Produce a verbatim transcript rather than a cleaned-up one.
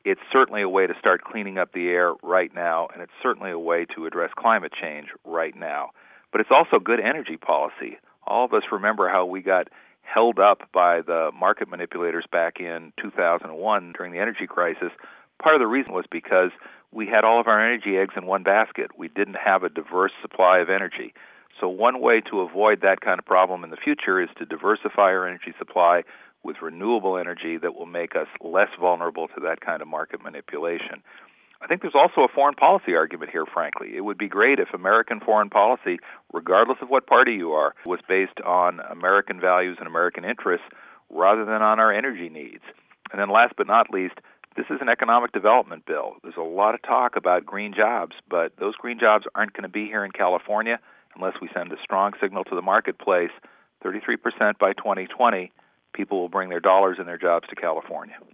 It's certainly a way to start cleaning up the air right now, and it's certainly a way to address climate change right now. But it's also good energy policy. All of us remember how we got held up by the market manipulators back in two thousand one during the energy crisis. Part of the reason was because we had all of our energy eggs in one basket. We didn't have a diverse supply of energy. So one way to avoid that kind of problem in the future is to diversify our energy supply with renewable energy that will make us less vulnerable to that kind of market manipulation. I think there's also a foreign policy argument here, frankly. It would be great if American foreign policy, regardless of what party you are, was based on American values and American interests rather than on our energy needs. And then last but not least, this is an economic development bill. There's a lot of talk about green jobs, but those green jobs aren't going to be here in California unless we send a strong signal to the marketplace. thirty-three percent by twenty twenty, people will bring their dollars and their jobs to California.